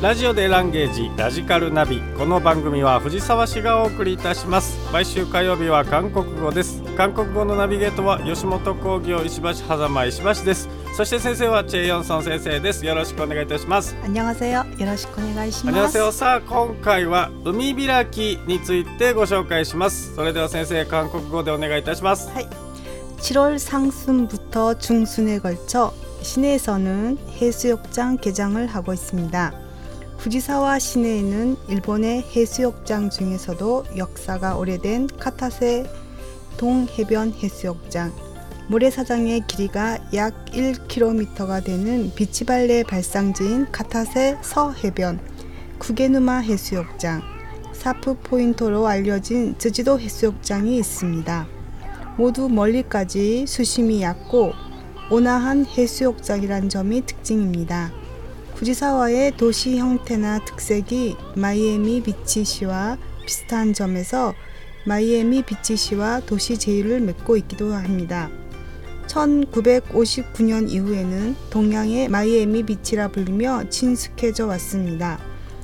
ラジオでランゲージラジカルナビ。この番組は藤沢市がお送りいたします。毎週火曜日は韓国語です。韓国語のナビゲートは吉本興業石橋狭間石橋です。そして先生はチェ・ヨンソン先生です。よろしくお願いいたします。 안녕하세요。よろしくお願いします。 안녕하세요。さあ今回は海開きについてご紹介します。それでは先生、韓国語でお願いいたします。 はい。7월 상순부터 중순에 걸쳐 시내에서는 해수욕장 개장을 하고 있습니다. 후지사와 시내에는 일본의 해수욕장 중에서도 역사가 오래된 카타세 동해변 해수욕장, 모래사장의 길이가 약 1km가 되는 비치발레 발상지인 카타세 서해변, 구게누마 해수욕장, 사프 포인트로 알려진 제주도 해수욕장이 있습니다. 모두 멀리까지 수심이 얕고 온화한 해수욕장이란 점이 특징입니다. 후지사와의 도시 형태나 특색이 마이애미 비치시와 비슷한 점에서 마이애미 비치시와 도시 제휴를 맺고 있기도 합니다. 1959년 이후에는 동양의 마이애미 비치라 불리며 친숙해져 왔습니다.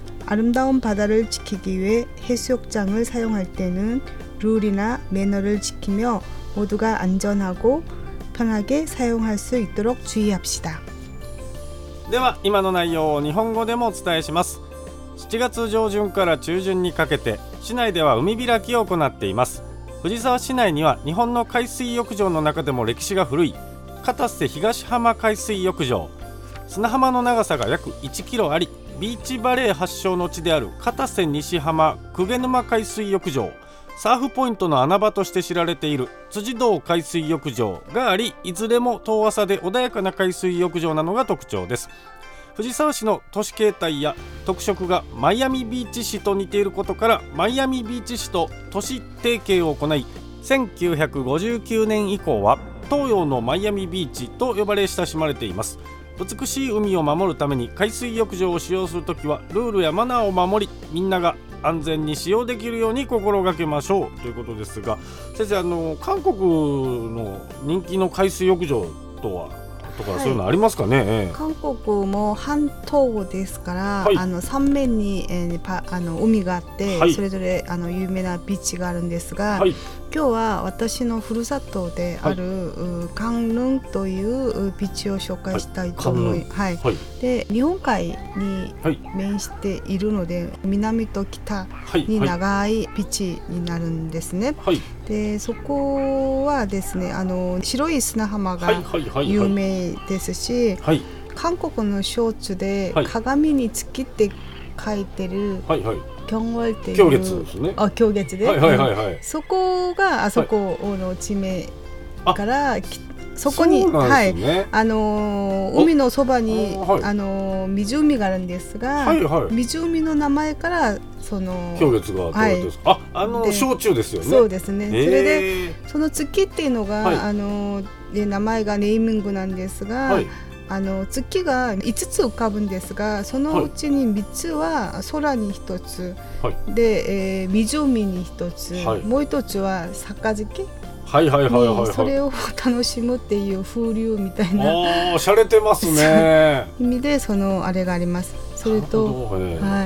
아름다운 바다를 지키기 위해 해수욕장을 사용할 때는 룰이나 매너를 지키며 모두가 안전하고 편하게 사용할 수 있도록 주의합시다. では今の内容を日本語でもお伝えします。7月上旬から中旬にかけて市内では海開きを行っています。藤沢市内には日本の海水浴場の中でも歴史が古い片瀬東浜海水浴場、砂浜の長さが約1キロあり、ビーチバレー発祥の地である片瀬西浜鵠沼海水浴場、サーフポイントの穴場として知られている辻堂海水浴場があり、いずれも遠浅で穏やかな海水浴場なのが特徴です。藤沢市の都市形態や特色がマイアミビーチ市と似ていることから、マイアミビーチ市と都市提携を行い、1959年以降は東洋のマイアミビーチと呼ばれ親しまれています。美しい海を守るために海水浴場を使用するときはルールやマナーを守り、みんなが安全に使用できるように心がけましょうということですが、先生、韓国の人気の海水浴場とかそういうのありますかね。 韓国も半島ですから、はい、3面に、海があって、はい、それぞれ有名なビーチがあるんですが、はい、今日は私のふるさとである、カンルンというビーチを紹介したいと思います。はいはい、で日本海に面しているので、南と北に長いビーチになるんですね。はい、でそこはですね、白い砂浜が有名ですし、はい、韓国の小説で鏡に月って書いてる、はいはい、경월っていう狂月ですね。狂月で、はいはいはいはい、そこがあそこの地名から、そこに、はい、海のそばに、湖があるんですが、はいはい、湖の名前からその狂月が取られてるんですか。焼酎ですよね。 そうですね。それでその月っていうのが、はい、名前がネーミングなんですが、はい、月が5つ浮かぶんですが、そのうちに3つは空に1つ、はい、で、湖に1つ、はい、もう1つは杯、はいはいはいはいはい、それを楽しむっていう風流みたいな、 洒落てますね意味でそのあれがあります。それと、はい、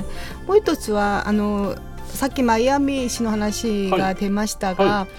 もう一つはさっきマイアミ市の話が出ましたが、はい、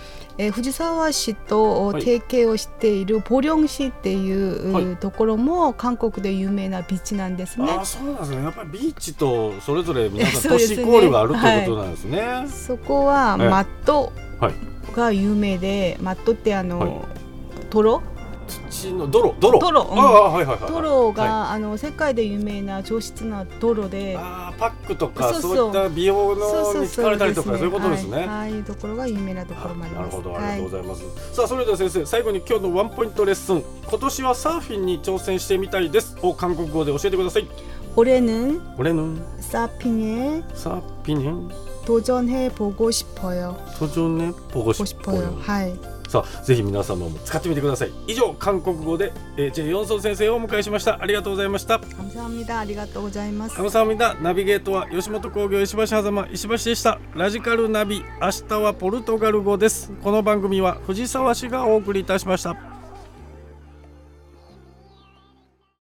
藤沢市と提携をしているボリョン市っていう、はい、ところも韓国で有名なビーチなんですね。 そうなんですね。やっぱりビーチとそれぞれ皆さん都市交流があるということなんですね。はい、 そこはマットが有名で、マットって泥、 土の泥、 泥が、はい、世界で有名な上質な泥で、 パックとかそういった美容のに使われたりとか、そういうことですね。 ああいうところが有名なところもあります。 なるほど、ありがとうございます。はい、さあそれでは先生、最後に今日のワンポイントレッスン、今年はサーフィンに挑戦してみたいですを韓国語で教えてください。 올해는 서핑에 도전해 보고 싶어요. 도전해 보고 싶어요. はい。 さあぜひ皆様も使ってみてください。以上、韓国語で、チェ・ヨンソン先生をお迎えしました。ありがとうございました。 감사합니다。ありがとうございます。 감사합니다。ナビゲートは吉本興業石橋狭間石橋でした。ラジカルナビ、明日はポルトガル語です。この番組は藤沢市がお送りいたしました。